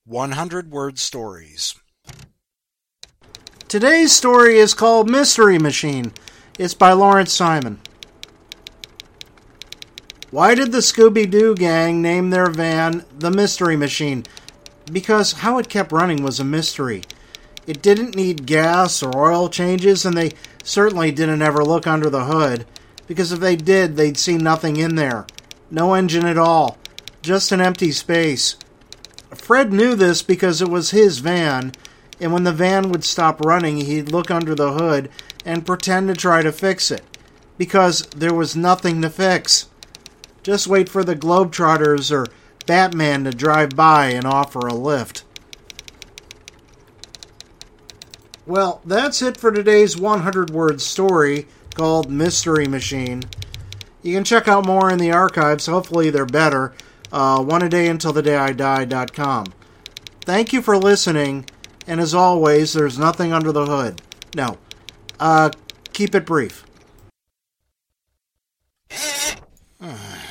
100-word stories. Today's story is called Mystery Machine. It's by Lawrence Simon. Why did the Scooby-Doo gang name their van the Mystery Machine? Because how it kept running was a mystery. It didn't need gas or oil changes, and they certainly didn't ever look under the hood, because if they did, they'd see nothing in there. No engine at all. Just an empty space. Fred knew this because it was his van, and when the van would stop running, he'd look under the hood and pretend to try to fix it, because there was nothing to fix. Just wait for the Globetrotters or Batman to drive by and offer a lift. Well, that's it for today's 100-word story called Mystery Machine. You can check out more in the archives. Hopefully they're better. oneadayuntilthedayidie.com. Thank you for listening, and as always, there's nothing under the hood. No. Keep it brief.